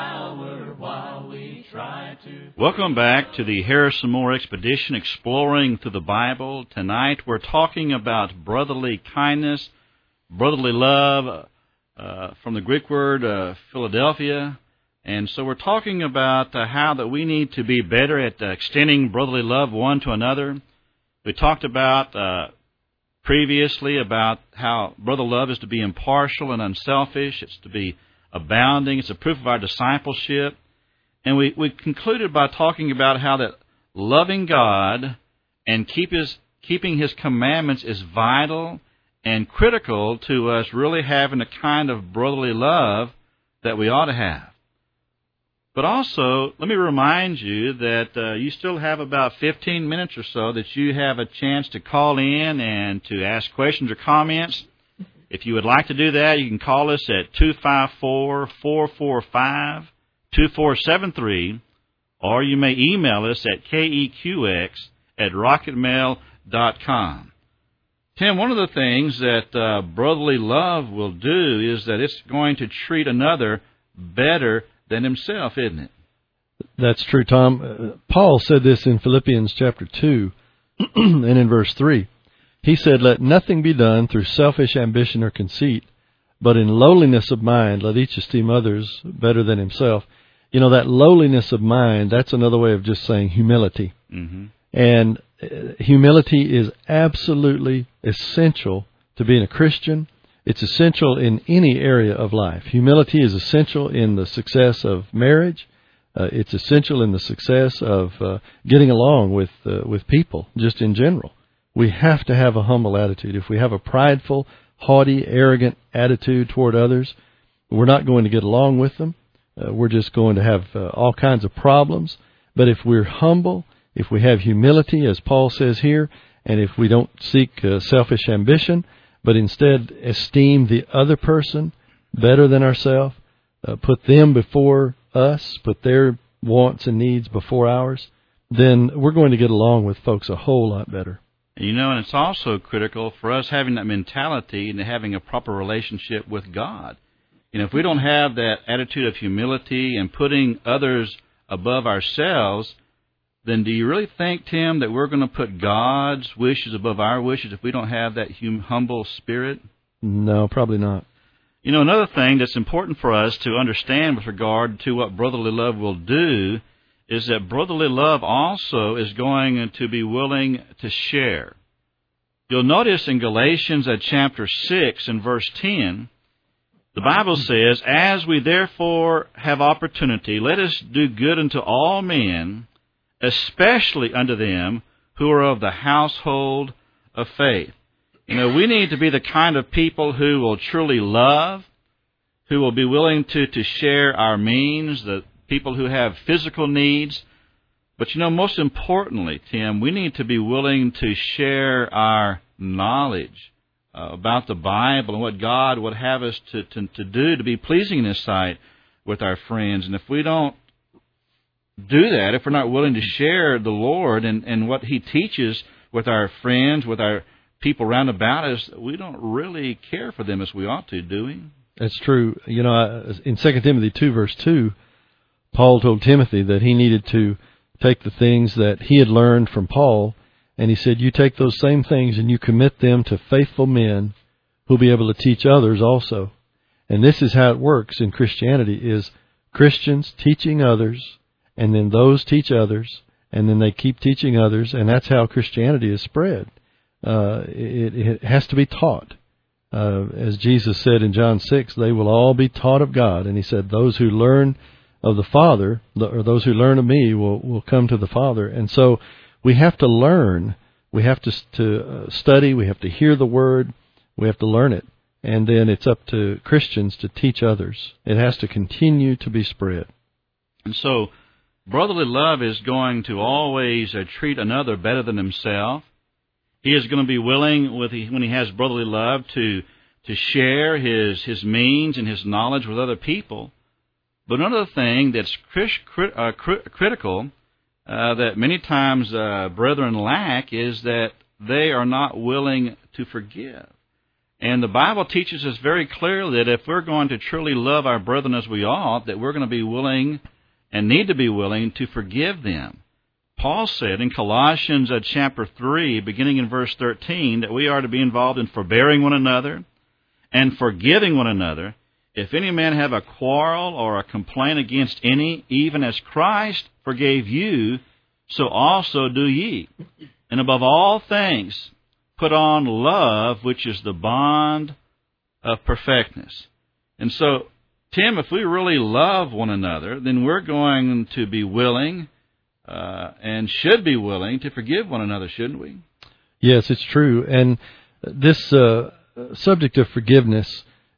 Speaker 2: Welcome back to the Harrison Moore Expedition, exploring through the Bible. Tonight we're talking about brotherly kindness, brotherly love, uh, from the Greek word uh, Philadelphia. And so we're talking about uh, how that we need to be better at uh, extending brotherly love one to another. We talked about uh, previously about how brotherly love is to be impartial and unselfish. It's to be abounding. It's a proof of our discipleship. And we, we concluded by talking about how that loving God and keep his, keeping His commandments is vital and critical to us really having the kind of brotherly love that we ought to have. But also, let me remind you that uh, you still have about fifteen minutes or so that you have a chance to call in and to ask questions or comments. If you would like to do that, you can call us at two five four, four four five, two four seven three, or you may email us at K E Q X at rocket mail dot com. Tim, one of the things that uh, brotherly love will do is that it's going to treat another better than himself, isn't it?
Speaker 3: That's true, Tom. Uh, Paul said this in Philippians chapter two and in verse three. He said, "Let nothing be done through selfish ambition or conceit, but in lowliness of mind let each esteem others better than himself." You know, that lowliness of mind, that's another way of just saying humility.
Speaker 2: Mm-hmm.
Speaker 3: And uh, humility is absolutely essential to being a Christian. It's essential in any area of life. Humility is essential in the success of marriage. Uh, it's essential in the success of uh, getting along with uh, with people, just in general. We have to have a humble attitude. If we have a prideful, haughty, arrogant attitude toward others, we're not going to get along with them. Uh, we're just going to have uh, all kinds of problems. But if we're humble, if we have humility, as Paul says here, and if we don't seek uh, selfish ambition, but instead esteem the other person better than ourselves, uh, put them before us, put their wants and needs before ours, then we're going to get along with folks a whole lot better.
Speaker 2: You know, and it's also critical for us having that mentality and having a proper relationship with God. You know, if we don't have that attitude of humility and putting others above ourselves, then do you really think, Tim, that we're going to put God's wishes above our wishes if we don't have that hum- humble spirit?
Speaker 3: No, probably not.
Speaker 2: You know, another thing that's important for us to understand with regard to what brotherly love will do is that brotherly love also is going to be willing to share. You'll notice in Galatians at chapter six and verse ten, the Bible says, "As we therefore have opportunity, let us do good unto all men, especially unto them who are of the household of faith." You know, we need to be the kind of people who will truly love, who will be willing to, to share our means, the people who have physical needs. But, you know, most importantly, Tim, we need to be willing to share our knowledge uh, about the Bible and what God would have us to, to, to do to be pleasing in His sight with our friends. And if we don't do that, if we're not willing to share the Lord and, and what He teaches with our friends, with our people round about us, we don't really care for them as we ought to, do we?
Speaker 3: That's true. You know, in Second Timothy two, verse two, Paul told Timothy that he needed to take the things that he had learned from Paul, and he said, you take those same things and you commit them to faithful men who'll be able to teach others also. And this is how it works in Christianity, is Christians teaching others, and then those teach others, and then they keep teaching others, and that's how Christianity is spread. Uh, it, it has to be taught. Uh, as Jesus said in John six, they will all be taught of God. And He said, those who learn of the Father, or those who learn of me, will, will come to the Father. And so we have to learn. We have to, to uh, study. We have to hear the Word. We have to learn it. And then it's up to Christians to teach others. It has to continue to be spread.
Speaker 2: And so brotherly love is going to always uh, treat another better than himself. He is going to be willing, with when he has brotherly love, to to share his, his means and his knowledge with other people. But another thing that's crit, crit, uh, crit, critical uh, that many times uh, brethren lack is that they are not willing to forgive. And the Bible teaches us very clearly that if we're going to truly love our brethren as we ought, that we're going to be willing and need to be willing to forgive them. Paul said in Colossians uh, chapter three, beginning in verse thirteen, that we are to be involved in forbearing one another and forgiving one another. If any man have a quarrel or a complaint against any, even as Christ forgave you, so also do ye. And above all things, put on love, which is the bond of perfectness. And so, Tim, if we really love one another, then we're going to be willing uh, and should be willing to forgive one another, shouldn't we?
Speaker 3: Yes, it's true. And this uh, subject of forgiveness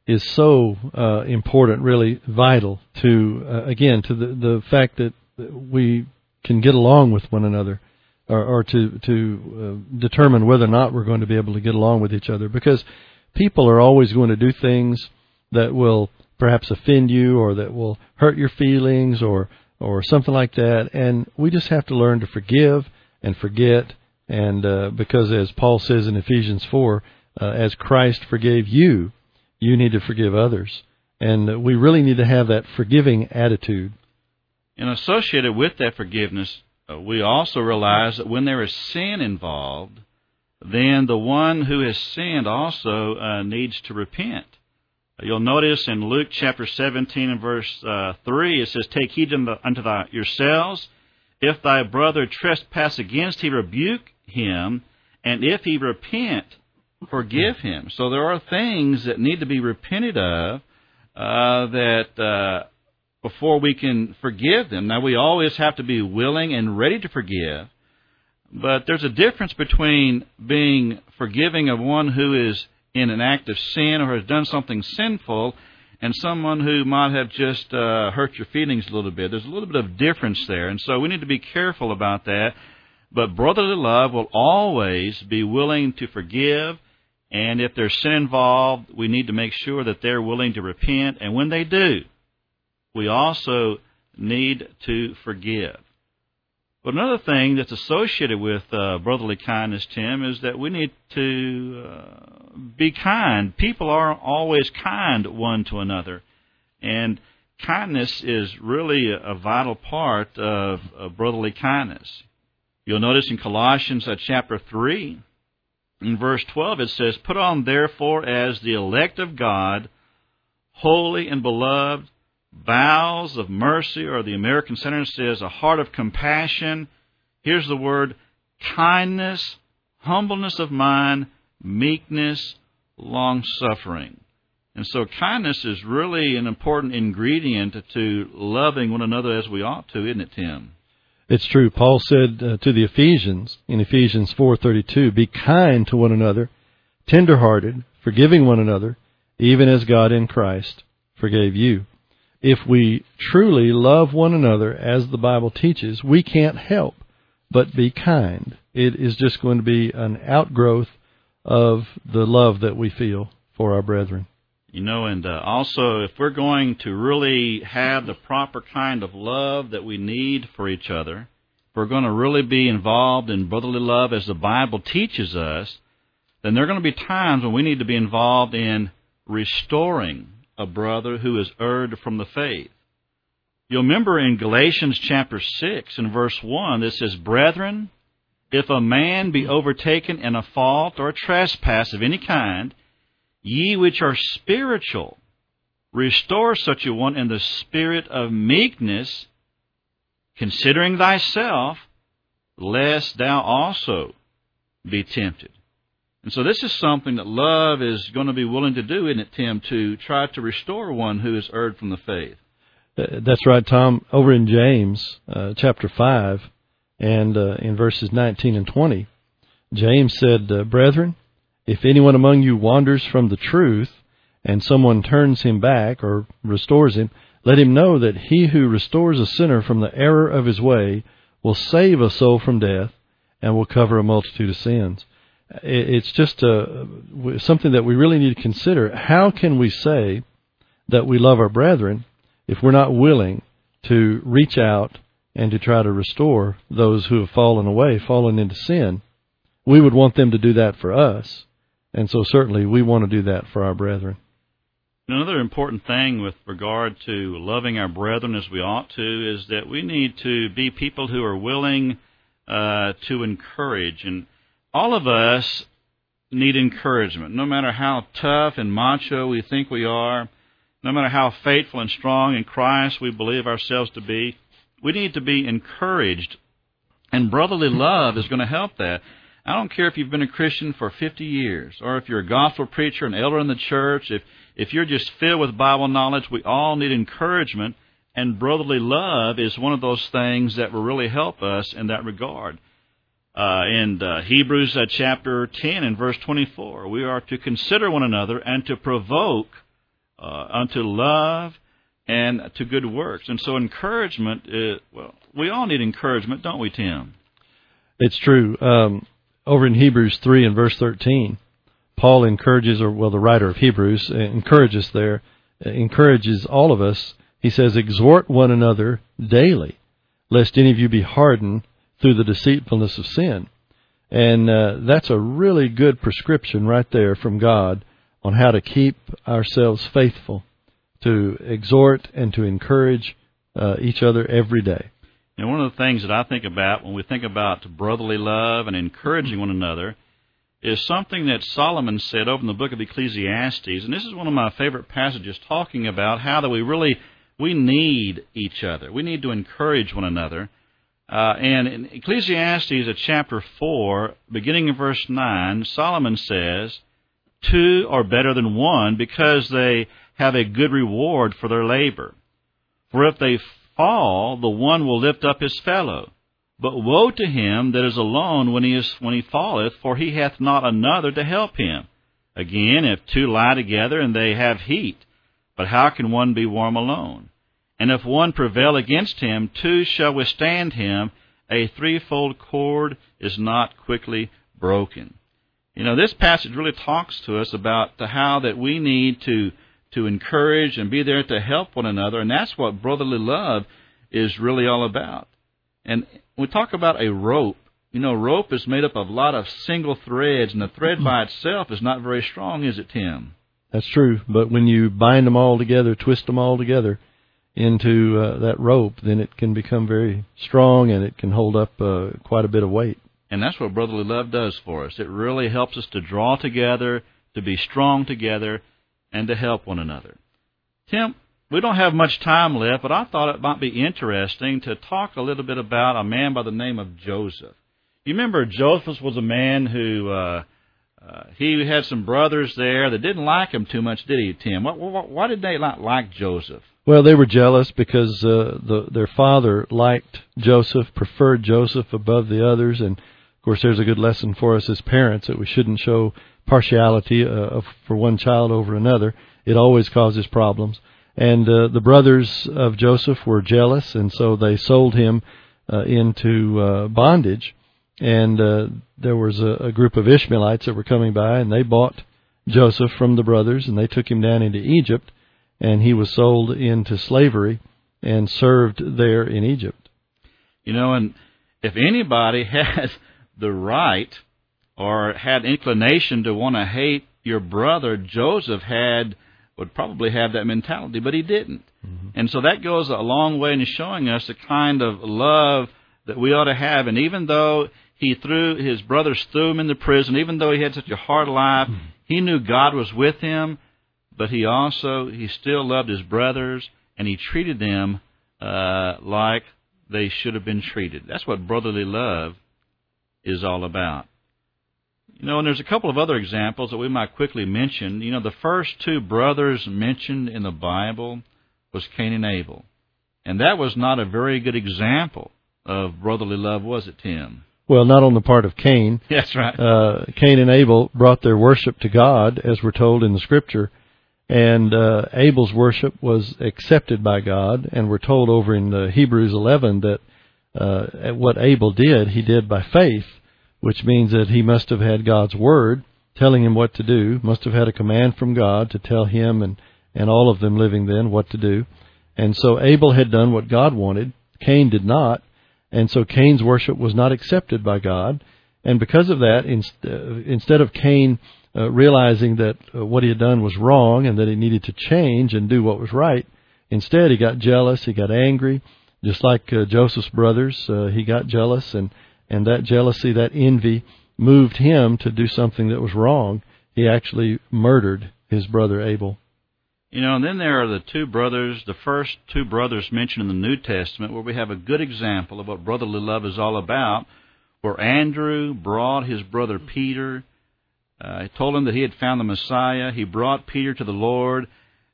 Speaker 3: is so uh, important, really vital to, uh, again, to the, the fact that we can get along with one another, or, or to, to uh, determine whether or not we're going to be able to get along with each other. Because people are always going to do things that will perhaps offend you, or that will hurt your feelings, or or something like that. And we just have to learn to forgive and forget. And uh, because as Paul says in Ephesians four, uh, as Christ forgave you, you need to forgive others. And uh, we really need to have that forgiving attitude.
Speaker 2: And associated with that forgiveness, uh, we also realize that when there is sin involved, then the one who has sinned also uh, needs to repent. You'll notice in Luke chapter seventeen and verse uh, three, it says, "Take heed unto thy, yourselves. If thy brother trespass against thee, rebuke him, and if he repent, forgive him." So there are things that need to be repented of uh, that uh, before we can forgive them. Now, we always have to be willing and ready to forgive, but there's a difference between being forgiving of one who is in an act of sin or has done something sinful, and someone who might have just uh, hurt your feelings a little bit. There's a little bit of difference there, and so we need to be careful about that. But brotherly love will always be willing to forgive, and if there's sin involved, we need to make sure that they're willing to repent, and when they do, we also need to forgive. But another thing that's associated with uh, brotherly kindness, Tim, is that we need to uh, be kind. People aren't always kind one to another. And kindness is really a, a vital part of, of brotherly kindness. You'll notice in Colossians uh, chapter three, in verse twelve, it says, "Put on therefore as the elect of God, holy and beloved, bowels of mercy," or the American Standard says, "a heart of compassion." Here's the word: kindness, humbleness of mind, meekness, long-suffering. And so kindness is really an important ingredient to loving one another as we ought to, isn't it, Tim?
Speaker 3: It's true. Paul said uh, to the Ephesians in Ephesians four thirty-two, "Be kind to one another, tender-hearted, forgiving one another, even as God in Christ forgave you." If we truly love one another as the Bible teaches, we can't help but be kind. It is just going to be an outgrowth of the love that we feel for our brethren.
Speaker 2: You know, and uh, also, if we're going to really have the proper kind of love that we need for each other, if we're going to really be involved in brotherly love as the Bible teaches us, then there are going to be times when we need to be involved in restoring a brother who has erred from the faith. You'll remember in Galatians chapter six and verse one, it says, "Brethren, if a man be overtaken in a fault or a trespass of any kind, ye which are spiritual, restore such a one in the spirit of meekness, considering thyself, lest thou also be tempted." And so this is something that love is going to be willing to do, isn't it, Tim, to try to restore one who has erred from the faith?
Speaker 3: Uh, that's right, Tom. Over in James uh, chapter five and uh, in verses nineteen and twenty, James said, uh, "Brethren, if anyone among you wanders from the truth, and someone turns him back or restores him, let him know that he who restores a sinner from the error of his way will save a soul from death and will cover a multitude of sins." It's just uh, something that we really need to consider. How can we say that we love our brethren if we're not willing to reach out and to try to restore those who have fallen away, fallen into sin? We would want them to do that for us, and so certainly we want to do that for our brethren.
Speaker 2: Another important thing with regard to loving our brethren as we ought to is that we need to be people who are willing uh, to encourage. And all of us need encouragement, no matter how tough and macho we think we are, no matter how faithful and strong in Christ we believe ourselves to be. We need to be encouraged, and brotherly love is going to help that. I don't care if you've been a Christian for fifty years, or if you're a gospel preacher, an elder in the church, if, if you're just filled with Bible knowledge, we all need encouragement, and brotherly love is one of those things that will really help us in that regard. Uh, in uh, Hebrews uh, chapter ten and verse twenty-four, we are to consider one another and to provoke uh, unto love and to good works. And so encouragement, is, well, we all need encouragement, don't we, Tim?
Speaker 3: It's true. Um, over in Hebrews three and verse thirteen, Paul encourages, or well, the writer of Hebrews encourages there, encourages all of us. He says, exhort one another daily, lest any of you be hardened through the deceitfulness of sin. And uh, that's a really good prescription right there from God on how to keep ourselves faithful, to exhort and to encourage uh, each other every day.
Speaker 2: And one of the things that I think about when we think about brotherly love and encouraging one another is something that Solomon said over in the book of Ecclesiastes. And this is one of my favorite passages, talking about how that we really, we need each other. We need to encourage one another. Uh, and in Ecclesiastes at chapter four, beginning in verse nine, Solomon says, two are better than one because they have a good reward for their labor. For if they fall, the one will lift up his fellow. But woe to him that is alone when he is when he falleth, for he hath not another to help him. Again, if two lie together and they have heat, but how can one be warm alone? And if one prevail against him, two shall withstand him. A threefold cord is not quickly broken. You know, this passage really talks to us about the how that we need to to encourage and be there to help one another, and that's what brotherly love is really all about. And we talk about a rope. You know, rope is made up of a lot of single threads, and the thread by itself is not very strong, is it, Tim?
Speaker 3: That's true, but when you bind them all together, twist them all together into uh, that rope, then it can become very strong, and it can hold up uh, quite a bit of weight.
Speaker 2: And that's what brotherly love does for us. It really helps us to draw together, to be strong together, and to help one another. Tim, we don't have much time left, but I thought it might be interesting to talk a little bit about a man by the name of Joseph. You remember Joseph was a man who, uh, uh, he had some brothers there that didn't like him too much, did he, Tim? Why, why, why did they not like Joseph?
Speaker 3: Well, they were jealous because uh, the, their father liked Joseph, preferred Joseph above the others, and of course there's a good lesson for us as parents that we shouldn't show partiality uh, for one child over another. It always causes problems. And uh, the brothers of Joseph were jealous, and so they sold him uh, into uh, bondage. And uh, there was a, a group of Ishmaelites that were coming by, and they bought Joseph from the brothers, and they took him down into Egypt, and he was sold into slavery and served there in Egypt.
Speaker 2: You know, and if anybody has the right or had inclination to want to hate your brother, Joseph had would probably have that mentality, but he didn't. Mm-hmm. And so that goes a long way in showing us the kind of love that we ought to have. And even though he threw his brothers threw him into prison, even though he had such a hard life, mm-hmm. he knew God was with him, but he also, he still loved his brothers, and he treated them uh, like they should have been treated. That's what brotherly love is all about. You know, and there's a couple of other examples that we might quickly mention. You know, the first two brothers mentioned in the Bible was Cain and Abel. And that was not a very good example of brotherly love, was it, Tim?
Speaker 3: Well, not on the part of Cain.
Speaker 2: That's right.
Speaker 3: Uh, Cain and Abel brought their worship to God, as we're told in the Scripture. And uh, Abel's worship was accepted by God. And we're told over in uh, Hebrews eleven that uh, what Abel did, he did by faith, which means that he must have had God's Word telling him what to do, must have had a command from God to tell him and, and all of them living then what to do. And so Abel had done what God wanted. Cain did not. And so Cain's worship was not accepted by God. And because of that, inst- uh, instead of Cain uh, realizing that uh, what he had done was wrong and that he needed to change and do what was right, instead he got jealous, he got angry. Just like uh, Joseph's brothers, uh, he got jealous, and And that jealousy, that envy, moved him to do something that was wrong. He actually murdered his brother Abel.
Speaker 2: You know, and then there are the two brothers, the first two brothers mentioned in the New Testament, where we have a good example of what brotherly love is all about, where Andrew brought his brother Peter. Uh, he told him that he had found the Messiah. He brought Peter to the Lord,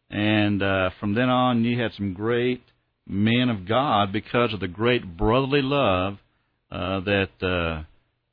Speaker 2: and uh, from then on, you had some great men of God because of the great brotherly love Uh, that uh,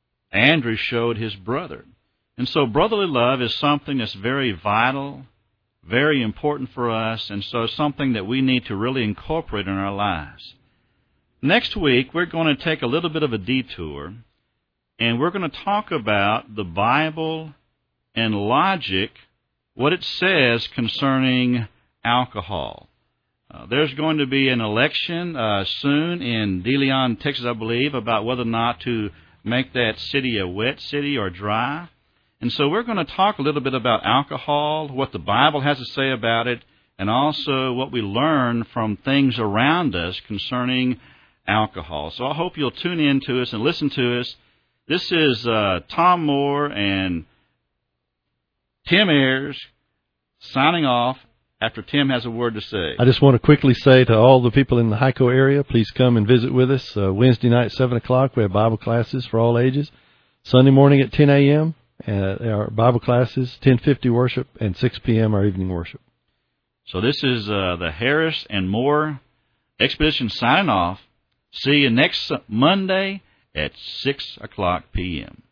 Speaker 2: Andrew showed his brother. And so brotherly love is something that's very vital very important for us, and so something that we need to really incorporate in our lives. Next week, we're going to take a little bit of a detour, and we're going to talk about the Bible and logic, what it says concerning alcohol. Uh, there's going to be an election uh, soon in De Leon, Texas, I believe, about whether or not to make that city a wet city or dry. And so we're going to talk a little bit about alcohol, what the Bible has to say about it, and also what we learn from things around us concerning alcohol. So I hope you'll tune in to us and listen to us. This is uh, Tom Moore and Tim Ayers signing off after Tim has a word to say.
Speaker 3: I just want to quickly say to all the people in the Hyco area, please come and visit with us. Uh, Wednesday night, seven o'clock, we have Bible classes for all ages. Sunday morning at ten a.m., uh, our Bible classes, ten fifty worship, and six p.m. our evening worship.
Speaker 2: So this is uh, the Harris and Moore Expedition signing off. See you next Monday at six o'clock p.m.